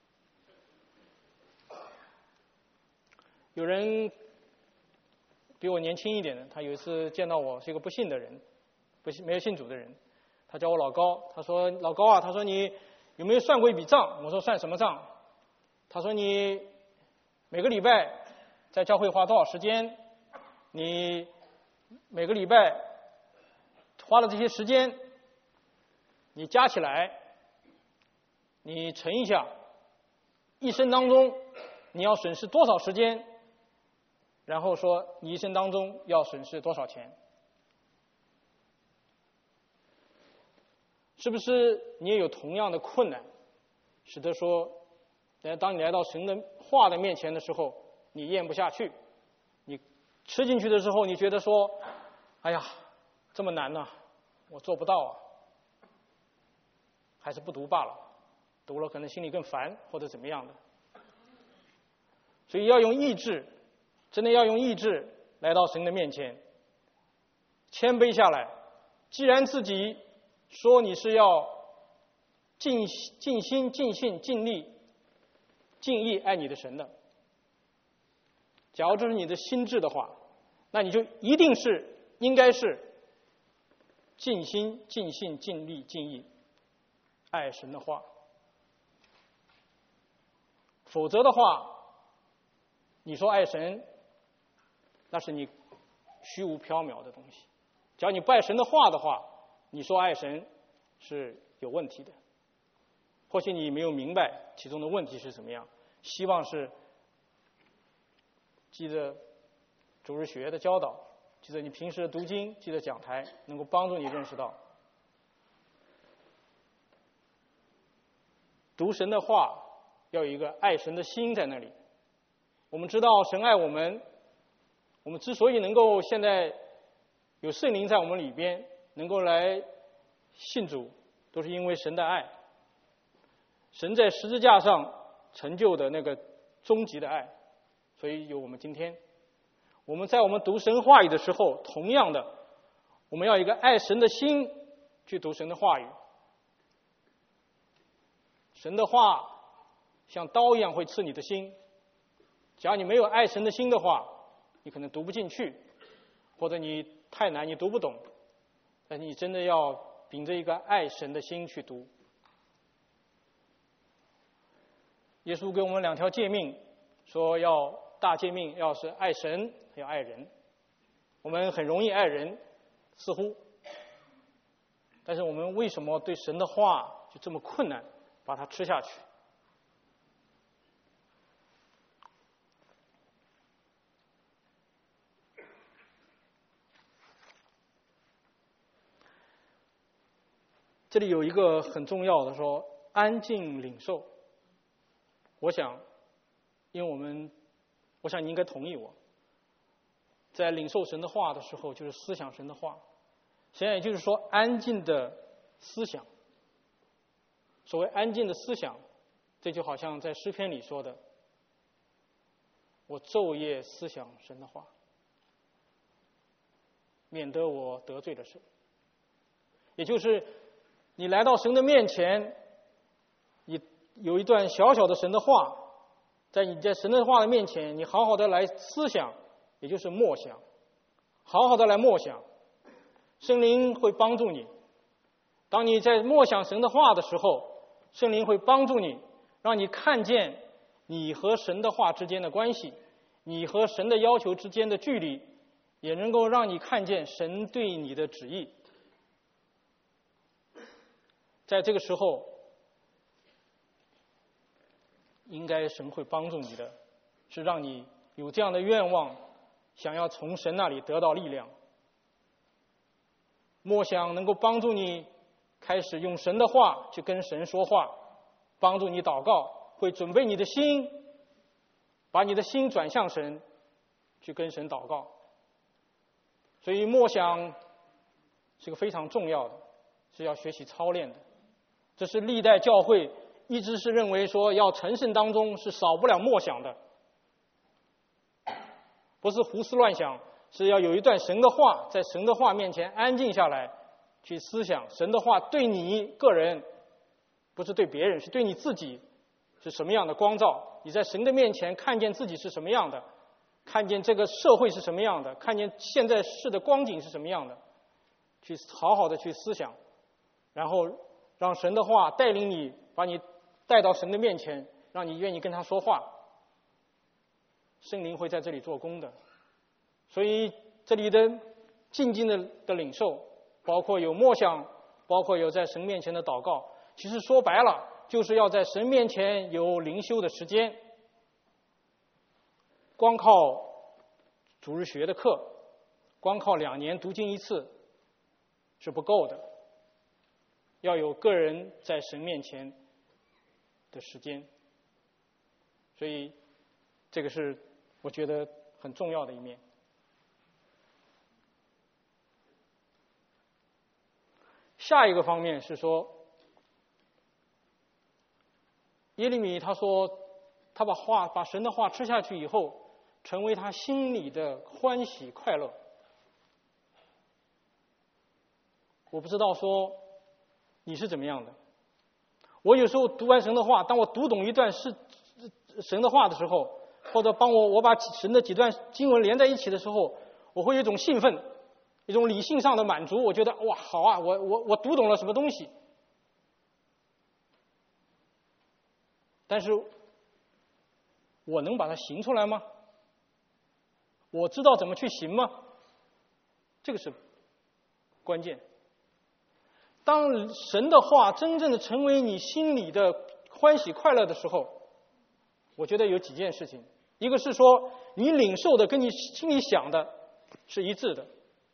有人比我年轻一点的，他有一次见到我是一个不信的人，不信没有信主的人，他叫我老高，他说老高啊，他说你有没有算过一笔账？我说算什么账？他说你每个礼拜在教会花多少时间？你每个礼拜花了这些时间，你加起来，你乘一下，一生当中你要损失多少时间？然后说你一生当中要损失多少钱？是不是你也有同样的困难，使得说，当你来到神的话的面前的时候，你咽不下去，你吃进去的时候，你觉得说，哎呀，这么难呢、啊，我做不到啊，还是不读罢了，读了可能心里更烦或者怎么样的。所以要用意志，真的要用意志来到神的面前，谦卑下来。既然自己说你是要尽尽心、尽性、尽力、尽意爱你的神的，假如这是你的心志的话，那你就一定是应该是尽心、尽性、尽力、尽意爱神的话。否则的话，你说爱神，那是你虚无缥缈的东西。只要你不爱神的话的话，你说爱神是有问题的。或许你没有明白其中的问题是怎么样，希望是记得主日学的教导，记得你平时的读经，记得讲台，能够帮助你认识到读神的话要有一个爱神的心在那里。我们知道神爱我们，我们之所以能够现在有圣灵在我们里边，能够来信主，都是因为神的爱，神在十字架上成就的那个终极的爱，所以有我们今天。我们在我们读神话语的时候，同样的，我们要有一个爱神的心去读神的话语。神的话像刀一样会刺你的心，只要你没有爱神的心的话，你可能读不进去，或者你太难你读不懂，但你真的要秉着一个爱神的心去读。耶稣给我们两条诫命，说要大诫命要是爱神要爱人。我们很容易爱人，似乎，但是我们为什么对神的话就这么困难把它吃下去？这里有一个很重要的说安静领受。我想因为我们我想你应该同意我，在领受神的话的时候就是思想神的话，现在也就是说安静的思想。所谓安静的思想，这就好像在诗篇里说的，我昼夜思想神的话，免得我得罪了神。也就是你来到神的面前，你有一段小小的神的话，在你在神的话的面前，你好好的来思想，也就是默想，好好的来默想，圣灵会帮助你。当你在默想神的话的时候，圣灵会帮助你，让你看见你和神的话之间的关系，你和神的要求之间的距离，也能够让你看见神对你的旨意。 在这个时候，应该神会帮助你的，是让你有这样的愿望，想要从神那里得到力量。默想能够帮助你开始用神的话去跟神说话，帮助你祷告，会准备你的心，把你的心转向神，去跟神祷告。所以默想是个非常重要的，是要学习操练的。这是历代教会一直是认为说要成圣当中是少不了默想的，不是胡思乱想，是要有一段神的话，在神的话面前安静下来，去思想神的话对你个人，不是对别人，是对你自己是什么样的光照。你在神的面前看见自己是什么样的，看见这个社会是什么样的，看见现在世的光景是什么样的，去好好的去思想，然后让神的话带领你，把你带到神的面前，让你愿意跟他说话。圣灵会在这里做工的。所以这里的静静的的领受，包括有默想，包括有在神面前的祷告，其实说白了就是要在神面前有灵修的时间。光靠主日学的课，光靠两年读经一次是不够的，要有个人在神面前的时间。所以这个是我觉得很重要的一面。下一个方面是说，耶利米他说他把话把神的话吃下去以后，成为他心里的欢喜快乐。我不知道说你是怎么样的。我有时候读完神的话，当我读懂一段是神的话的时候，或者帮我我把神的几段经文连在一起的时候，我会有一种兴奋，一种理性上的满足。我觉得哇，好啊，我我我读懂了什么东西。但是我能把它行出来吗？我知道怎么去行吗？这个是关键。当神的话真正的成为你心里的欢喜快乐的时候，我觉得有几件事情。一个是说你领受的跟你心里想的是一致的，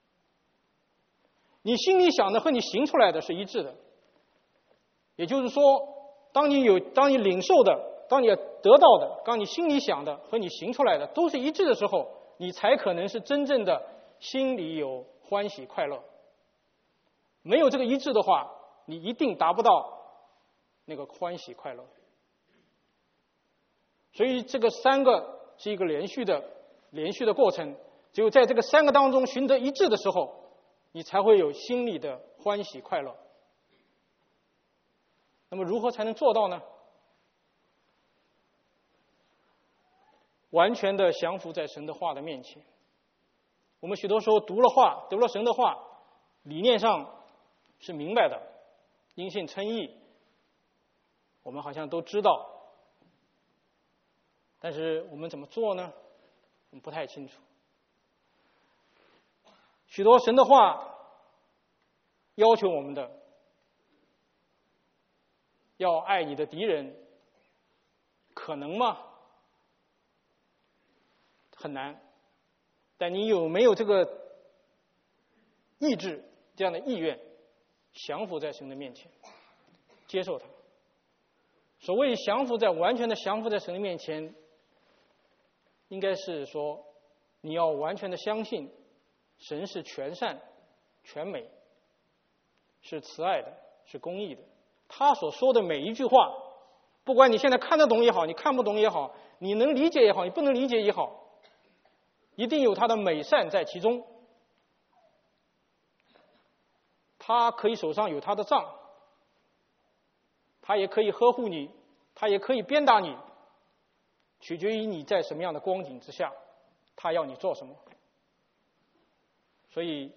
你心里想的和你行出来的是一致的。也就是说，当你有当你领受的，当你得到的，当你心里想的和你行出来的都是一致的时候，你才可能是真正的心里有欢喜快乐。没有这个一致的话，你一定达不到那个欢喜快乐。所以这个三个是一个连续的连续的过程，只有在这个三个当中寻得一致的时候，你才会有心里的欢喜快乐。那么如何才能做到呢？完全的降服在神的话的面前。我们许多时候读了话，读了神的话，理念上是明白的，因信称义，我们好像都知道，但是我们怎么做呢？我们不太清楚。许多神的话要求我们的，要爱你的敌人，可能吗？很难。但你有没有这个意志，这样的意愿，降服在神的面前，接受他？所谓降服在完全的降服在神的面前，应该是说你要完全的相信神是全善全美，是慈爱的，是公义的。他所说的每一句话，不管你现在看得懂也好，你看不懂也好，你能理解也好，你不能理解也好，一定有他的美善在其中。他可以手上有他的杖，他也可以呵护你，他也可以鞭打你，取决于你在什么样的光景之下，他要你做什么。所以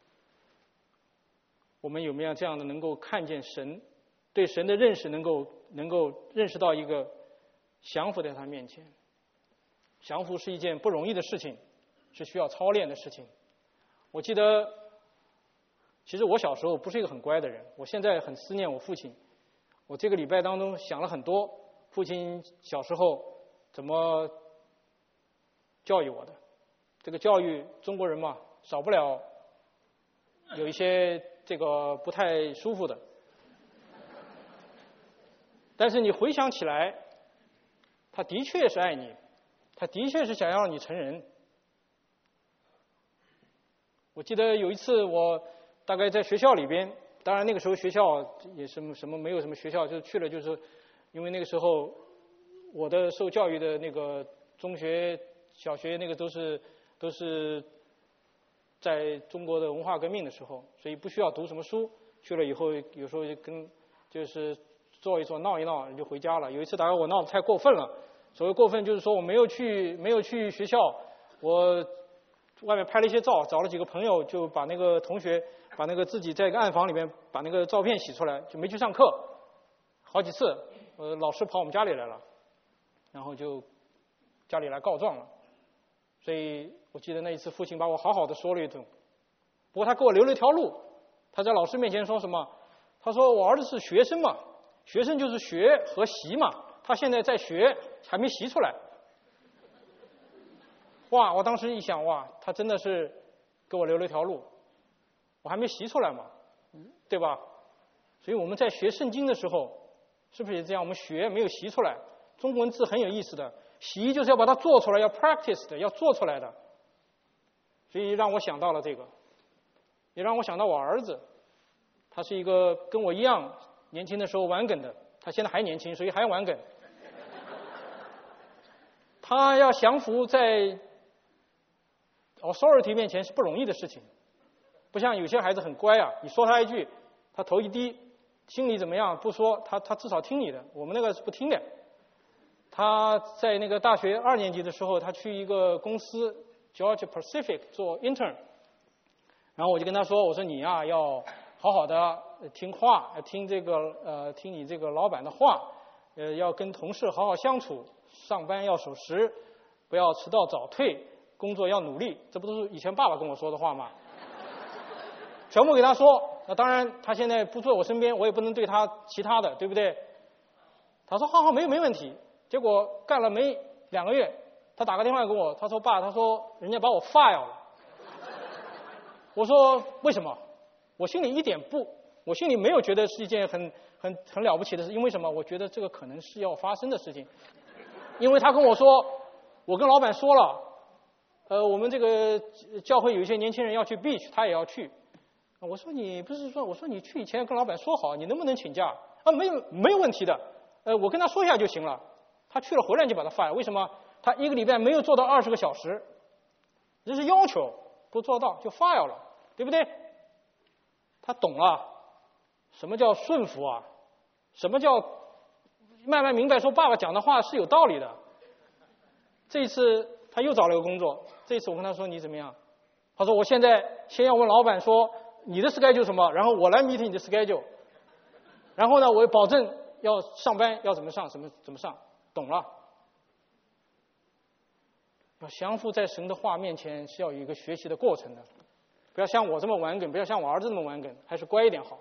我们有没有这样的能够看见神，对神的认识能够能够认识到一个降服在他面前。降服是一件不容易的事情，是需要操练的事情。我记得其实我小时候不是一个很乖的人，我现在很思念我父亲。我这个礼拜当中想了很多，父亲小时候怎么教育我的。这个教育中国人嘛，少不了有一些这个不太舒服的。但是你回想起来，他的确是爱你，他的确是想要你成人。我记得有一次我大概在学校里边，当然那个时候学校也什么什么没有什么学校，就是去了就是因为那个时候我的受教育的那个中学小学那个都是都是在中国的文化革命的时候，所以不需要读什么书，去了以后有时候就跟就是坐一坐闹一闹就回家了。有一次大概我闹得太过分了，所谓过分就是说我没有去没有去学校，我外面拍了一些照，找了几个朋友就把那个同学把那个自己在一个暗房里面把那个照片洗出来，就没去上课，好几次，呃，老师跑我们家里来了，然后就家里来告状了。所以我记得那一次父亲把我好好的说了一顿，不过他给我留了一条路，他在老师面前说什么？他说我儿子是学生嘛，学生就是学和习嘛，他现在在学，还没习出来。哇！我当时一想，哇，他真的是给我留了一条路，我还没习出来嘛，对吧？所以我们在学圣经的时候，是不是也这样？我们学没有习出来。中国文字很有意思的，习就是要把它做出来，要 practice 的，要做出来的。所以让我想到了这个，也让我想到我儿子，他是一个跟我一样年轻的时候玩梗的，他现在还年轻，所以还玩梗。他要降服在authority 面前是不容易的事情，不像有些孩子很乖啊，你说他一句，他头一低，心里怎么样不说，他他至少听你的。我们那个是不听的。他在那个大学二年级的时候，他去一个公司 Georgia Pacific 做 intern， 然后我就跟他说，我说你啊要好好的听话，听这个呃听你这个老板的话，呃要跟同事好好相处，上班要守时，不要迟到早退。工作要努力，这不都是以前爸爸跟我说的话吗？全部给他说。那当然，他现在不坐我身边，我也不能对他其他的，对不对？他说好好，没有没问题。结果干了没两个月，他打个电话给我，他说爸，他说人家把我 fire 了。我说为什么？我心里一点不，我心里没有觉得是一件很很很了不起的事，因为什么？我觉得这个可能是要发生的事情，因为他跟我说，我跟老板说了。呃，我们这个教会有一些年轻人要去 beach， 他也要去。我说你不是说，我说你去以前跟老板说好，你能不能请假？啊，没有没有问题的。呃，我跟他说一下就行了。他去了回来就把他 fire， 为什么？他一个礼拜没有做到二十个小时，这是要求，不做到就 fire 了，对不对？他懂了，什么叫顺服啊？什么叫慢慢明白说爸爸讲的话是有道理的。这一次他又找了个工作。这次我跟他说你怎么样？他说我现在先要问老板说你的 schedule 什么，然后我来 meet 你的 schedule， 然后呢我保证要上班要怎么上怎么怎么上，懂了。要降服在神的话面前是要有一个学习的过程的，不要像我这么玩梗，不要像我儿子这么玩梗，还是乖一点好。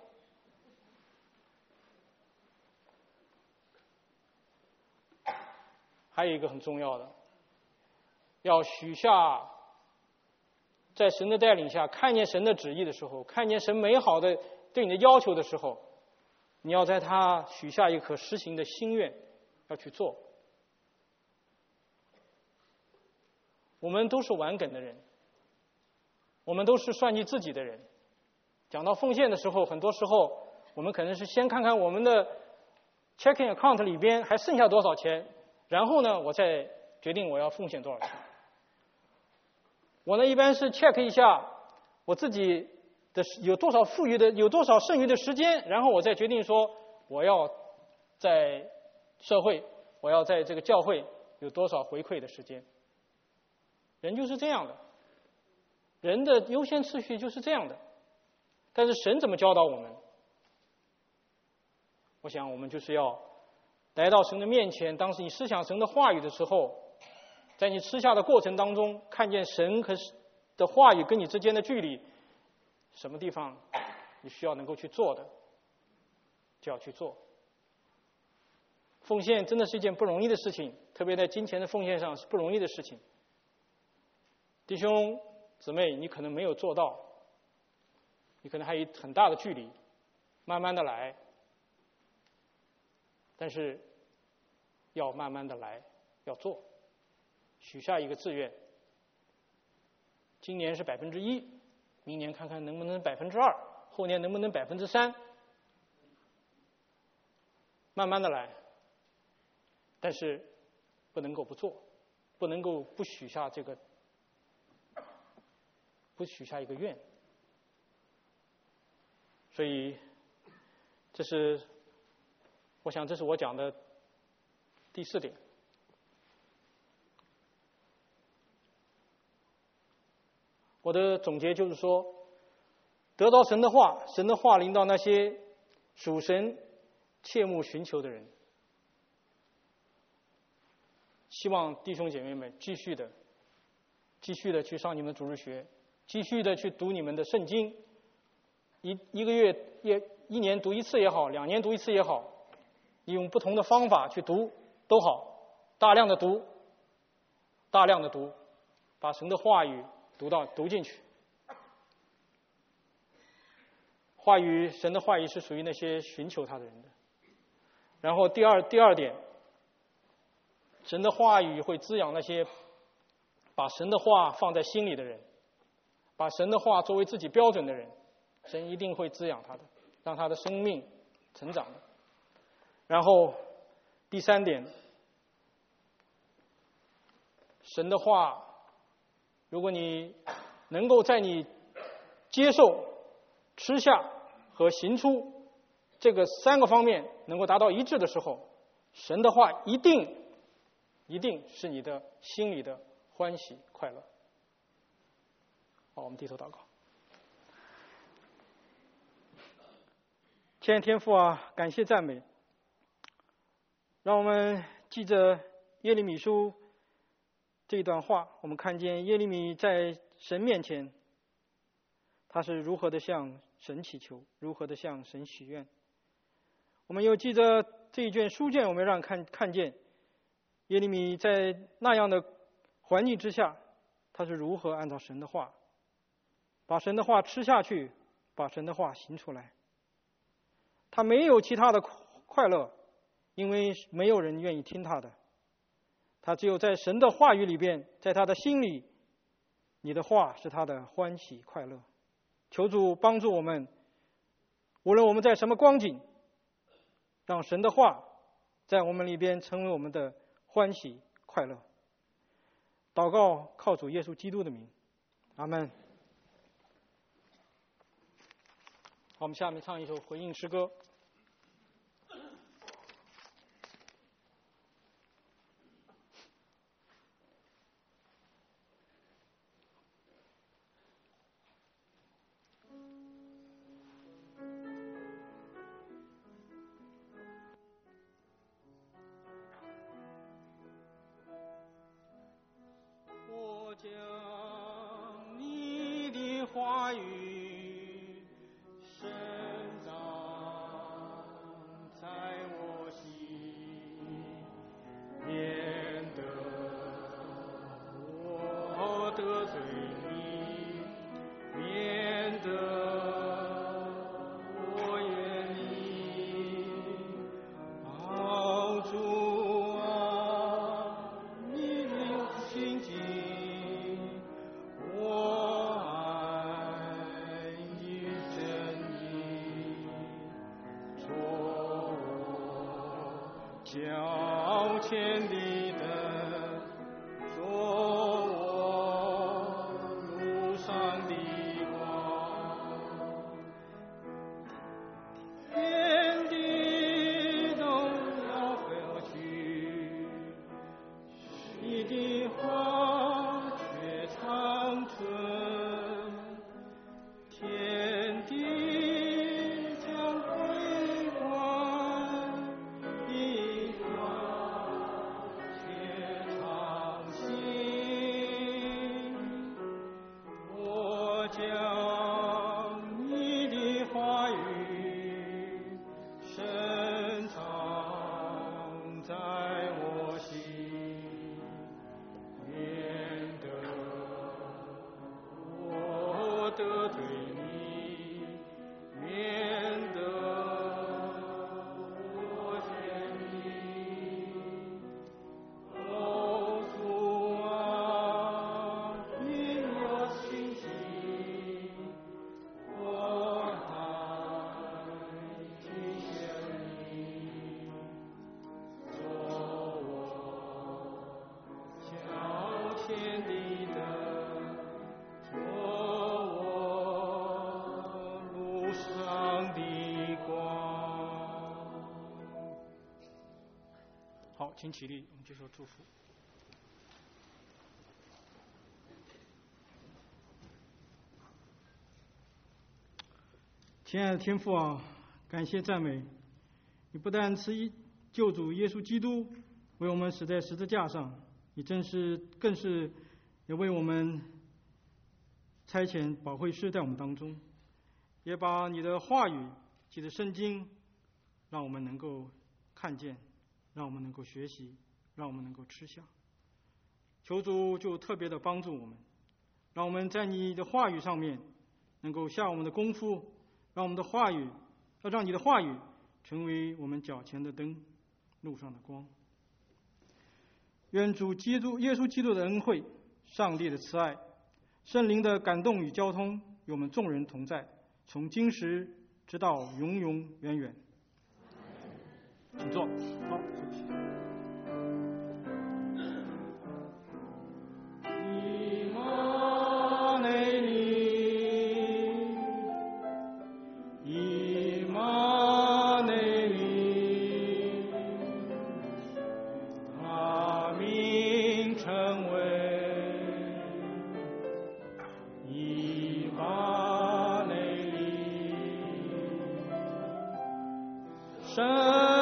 还有一个很重要的，要许下，在神的带领下，看见神的旨意的时候，看见神美好的对你的要求的时候，你要在他许下一个可实行的心愿，要去做。我们都是玩梗的人，我们都是算计自己的人。讲到奉献的时候，很多时候我们可能是先看看我们的 checking account 里边还剩下多少钱，然后呢，我再决定我要奉献多少钱。我呢一般是 check 一下我自己的有多少富裕的，有多少剩余的时间，然后我再决定说我要在社会，我要在这个教会有多少回馈的时间。人就是这样的，人的优先次序就是这样的。但是神怎么教导我们？我想我们就是要来到神的面前，当时你思想神的话语的时候，在你吃下的过程当中，看见神和的话语跟你之间的距离，什么地方你需要能够去做的，就要去做。奉献真的是一件不容易的事情，特别在金钱的奉献上是不容易的事情。弟兄姊妹，你可能没有做到，你可能还有很大的距离，慢慢的来，但是要慢慢的来，要做，许下一个志愿。今年是百分之一，明年看看能不能百分之二，后年能不能百分之三，慢慢的来，但是不能够不做，不能够不许下这个，不许下一个愿。所以，这是，我想这是我讲的第四点。我的总结就是说，得到神的话，神的话临到那些属神、切慕寻求的人。希望弟兄姐妹们继续的、继续的去上你们的主日学，继续的去读你们的圣经。一一个月也一年读一次也好，两年读一次也好，你用不同的方法去读都好，大量的读，大量的读，把神的话语读到读进去。话语，神的话语是属于那些寻求他的人的。然后第二第二点，神的话语会滋养那些把神的话放在心里的人，把神的话作为自己标准的人，神一定会滋养他的，让他的生命成长的。然后第三点，神的话，如果你能够在你接受、吃下和行出这个三个方面能够达到一致的时候，神的话一定一定是你的心里的欢喜快乐。好，我们低头祷告。天天父啊，感谢赞美，让我们记着耶利米书这一段话，我们看见耶利米在神面前，他是如何的向神祈求，如何的向神许愿。我们又记着这一卷书卷，我们让看看见耶利米在那样的环境之下，他是如何按照神的话，把神的话吃下去，把神的话行出来。他没有其他的快乐，因为没有人愿意听他的。他只有在神的话语里边，在他的心里，你的话是他的欢喜快乐。求主帮助我们，无论我们在什么光景，让神的话在我们里边成为我们的欢喜快乐。祷告靠主耶稣基督的名，阿们。好，我们下面唱一首回应诗歌。我将你的话语深藏在我心，免得我得罪你，免得我怨你。好主啊，你的心境，我爱你真理，做我脚前的灯，做我路上的光。天地都要废去，你的话却长存。天地将归还，你话却长新。 天地的做我路上的光。好，请起立，我们接受祝福。亲爱的天父啊，感谢赞美你，不但赐救主耶稣基督为我们死在十字架上，你真是更是也为我们差遣保惠师在我们当中，也把你的话语记着圣经，让我们能够看见，让我们能够学习，让我们能够吃下。求主就特别的帮助我们，让我们在你的话语上面能够下我们的功夫，让我们的话语，要让你的话语成为我们脚前的灯，路上的光。愿主基督耶稣基督的恩惠、上帝的慈爱、圣灵的感动与交通与我们众人同在，从今时直到永永远远。请坐。好，休息。神